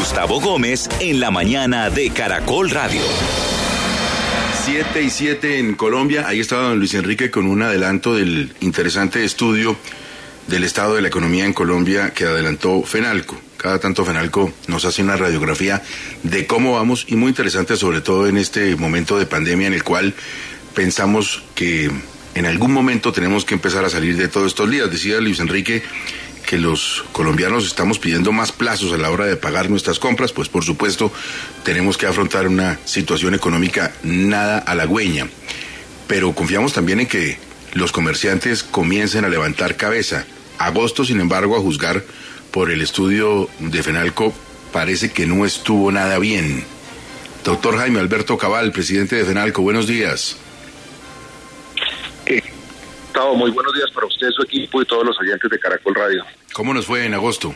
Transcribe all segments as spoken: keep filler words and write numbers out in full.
Gustavo Gómez en la mañana de Caracol Radio. Siete y siete en Colombia. Ahí estaba don Luis Enrique con un adelanto del interesante estudio del estado de la economía en Colombia que adelantó Fenalco. Cada tanto Fenalco nos hace una radiografía de cómo vamos, y muy interesante, sobre todo en este momento de pandemia en el cual pensamos que en algún momento tenemos que empezar a salir de todos estos días. Decía Luis Enrique que los colombianos estamos pidiendo más plazos a la hora de pagar nuestras compras, pues por supuesto tenemos que afrontar una situación económica nada halagüeña, pero confiamos también en que los comerciantes comiencen a levantar cabeza. Agosto, sin embargo, a juzgar por el estudio de Fenalco, parece que no estuvo nada bien. Doctor Jaime Alberto Cabal, presidente de Fenalco, buenos días. Muy buenos días para usted, su equipo y todos los oyentes de Caracol Radio. ¿Cómo nos fue en agosto?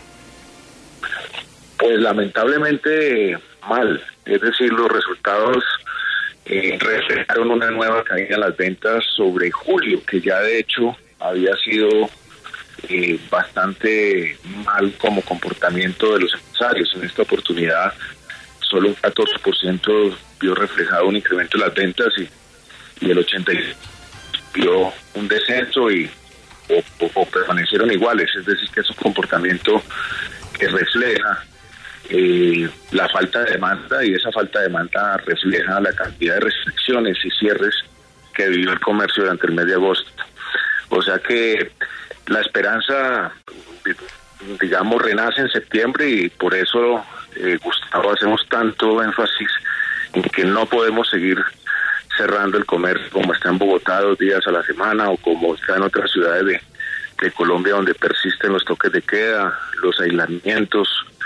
Pues lamentablemente mal, es decir, los resultados eh, reflejaron una nueva caída en las ventas sobre julio, que ya de hecho había sido eh, bastante mal como comportamiento de los empresarios. En esta oportunidad solo un catorce por ciento vio reflejado un incremento en las ventas y, y el ochenta y seis por ciento vio un descenso y o, o, o permanecieron iguales, es decir, que es un comportamiento que refleja eh, la falta de demanda, y esa falta de demanda refleja la cantidad de restricciones y cierres que vivió el comercio durante el mes de agosto. O sea que la esperanza, digamos, renace en septiembre, y por eso, eh, Gustavo, hacemos tanto énfasis en que no podemos seguir cerrando el comercio como está en Bogotá dos días a la semana, o como está en otras ciudades de, de Colombia donde persisten los toques de queda, los aislamientos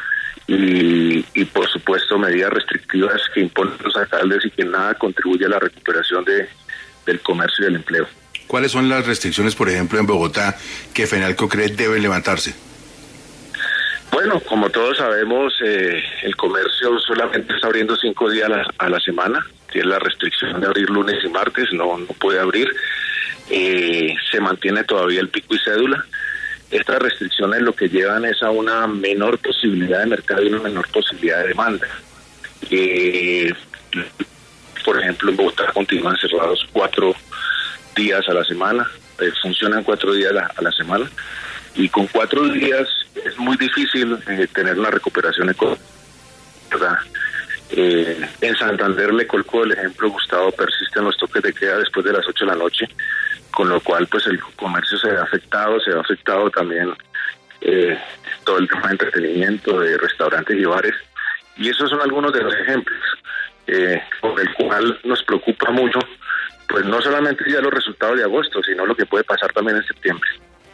y, y por supuesto medidas restrictivas que imponen los alcaldes y que nada contribuye a la recuperación de, del comercio y del empleo. ¿Cuáles son las restricciones, por ejemplo, en Bogotá que Fenalco cree deben levantarse? Bueno, como todos sabemos, eh, el comercio solamente está abriendo cinco días a la, a la semana. Tiene la restricción de abrir lunes y martes, no, no puede abrir. Eh, se mantiene todavía el pico y cédula. Estas restricciones lo que llevan es a una menor posibilidad de mercado y una menor posibilidad de demanda. Eh, por ejemplo, en Bogotá continúan cerrados cuatro días a la semana, eh, funcionan cuatro días a la, a la semana, y con cuatro días es muy difícil eh, tener una recuperación económica, ¿verdad? Eh, en Santander, le colco el ejemplo, Gustavo, persisten los toques de queda después de las ocho de la noche, con lo cual pues el comercio se ve afectado, se ve afectado también eh, todo el tema de entretenimiento, de restaurantes y bares, y esos son algunos de los ejemplos eh, por el cual nos preocupa mucho, pues no solamente ya los resultados de agosto, sino lo que puede pasar también en septiembre.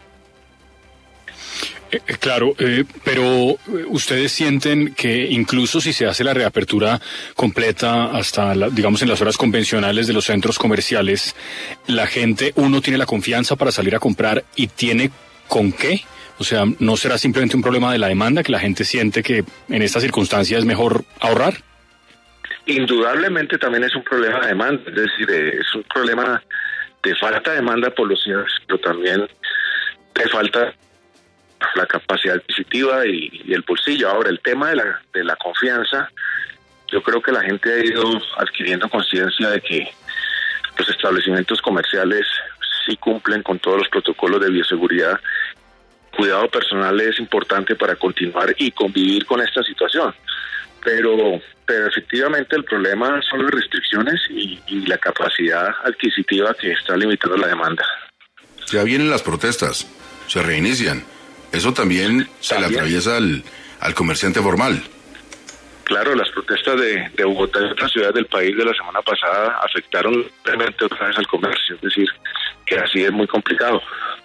Eh, claro, eh, pero ustedes sienten que incluso si se hace la reapertura completa hasta, la, digamos, en las horas convencionales de los centros comerciales, la gente, uno tiene la confianza para salir a comprar y tiene con qué. O sea, ¿no será simplemente un problema de la demanda, que la gente siente que en estas circunstancias es mejor ahorrar? Indudablemente también es un problema de demanda, es decir, es un problema de falta de demanda por los cierres, pero también de falta la capacidad adquisitiva y, y el bolsillo. Ahora, el tema de la, de la confianza, yo creo que la gente ha ido adquiriendo conciencia de que los establecimientos comerciales sí cumplen con todos los protocolos de bioseguridad. Cuidado personal es importante para continuar y convivir con esta situación, pero, pero efectivamente el problema son las restricciones y, y la capacidad adquisitiva que está limitando la demanda. Ya vienen las protestas, se reinician. Eso también se le atraviesa al, al comerciante formal. Claro, las protestas de, de Bogotá y otras ciudades del país de la semana pasada afectaron realmente otra vez al comercio, es decir, que así es muy complicado.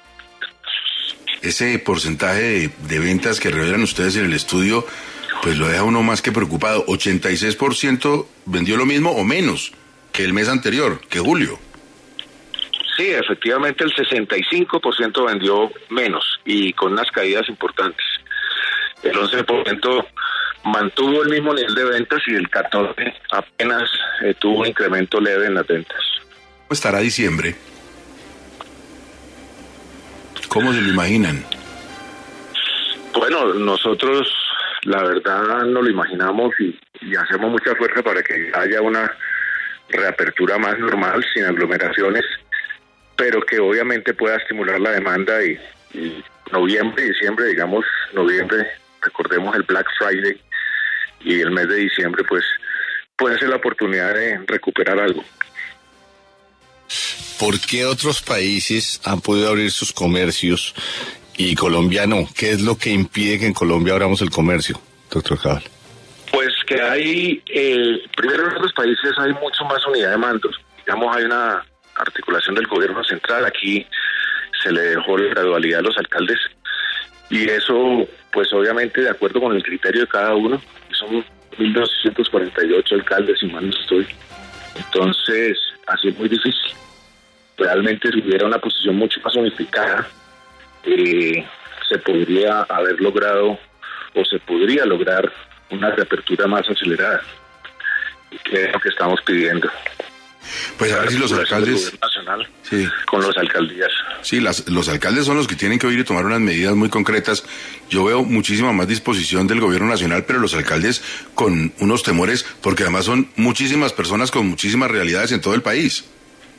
Ese porcentaje de, de ventas que revelan ustedes en el estudio, pues lo deja uno más que preocupado. ochenta y seis por ciento vendió lo mismo o menos que el mes anterior, que julio. Sí, efectivamente el sesenta y cinco por ciento vendió menos y con unas caídas importantes. El once por ciento mantuvo el mismo nivel de ventas y el catorce por ciento apenas eh, tuvo un incremento leve en las ventas. ¿Cómo estará diciembre? ¿Cómo se lo imaginan? Bueno, nosotros la verdad no lo imaginamos y, y hacemos mucha fuerza para que haya una reapertura más normal, sin aglomeraciones, pero que obviamente pueda estimular la demanda y, y noviembre, diciembre, digamos, noviembre, recordemos el Black Friday y el mes de diciembre, pues puede ser la oportunidad de recuperar algo. ¿Por qué otros países han podido abrir sus comercios y Colombia no? ¿Qué es lo que impide que en Colombia abramos el comercio, doctor Cabal? Pues que hay, eh, primero en otros países hay mucho más unidad de mandos. Digamos, hay una articulación del gobierno central. Aquí se le dejó la gradualidad a los alcaldes y eso, pues obviamente de acuerdo con el criterio de cada uno. Son mil doscientos cuarenta y ocho alcaldes, si mal no estoy. Entonces, así es muy difícil. Realmente si hubiera una posición mucho más unificada, eh, se podría haber logrado o se podría lograr una reapertura más acelerada, que es lo que estamos pidiendo. Pues a ver si los alcaldes... Nacional, sí. Con las alcaldías. Sí, las, los alcaldes son los que tienen que oír y tomar unas medidas muy concretas. Yo veo muchísima más disposición del gobierno nacional, pero los alcaldes con unos temores, porque además son muchísimas personas con muchísimas realidades en todo el país.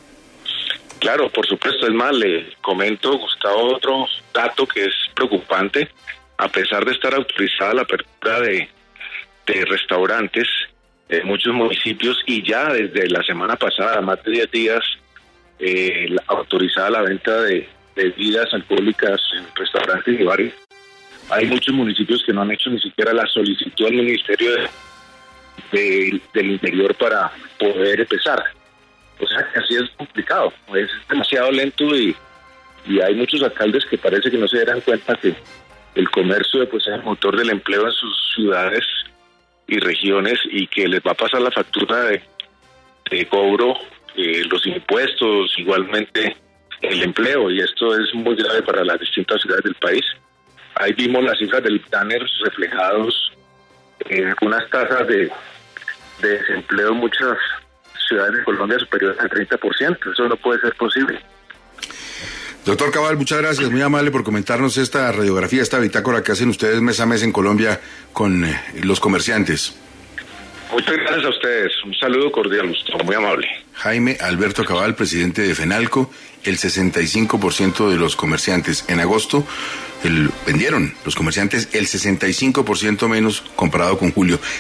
Claro, por supuesto. Es más, le comento, Gustavo, otro dato que es preocupante. A pesar de estar autorizada la apertura de, de restaurantes en muchos municipios y ya desde la semana pasada, más de diez días, eh, la, autorizada la venta de bebidas alcohólicas en restaurantes y bares, hay muchos municipios que no han hecho ni siquiera la solicitud al Ministerio de, de, del Interior para poder empezar. O sea que así es complicado, es demasiado lento y, y hay muchos alcaldes que parece que no se dan cuenta que el comercio pues, es el motor del empleo en sus ciudades y regiones y que les va a pasar la factura de, de cobro, eh, los impuestos, igualmente el empleo, y esto es muy grave para las distintas ciudades del país. Ahí vimos las cifras del Tanner reflejados en unas tasas de, de desempleo en muchas ciudades de Colombia superiores al treinta por ciento. Eso no puede ser posible. Doctor Cabal, muchas gracias, muy amable por comentarnos esta radiografía, esta bitácora que hacen ustedes mes a mes en Colombia con eh, los comerciantes. Muchas gracias a ustedes, un saludo cordial, Gustavo, muy amable. Jaime Alberto Cabal, presidente de FENALCO. El sesenta y cinco por ciento de los comerciantes en agosto el, vendieron, los comerciantes, el sesenta y cinco por ciento menos comparado con julio.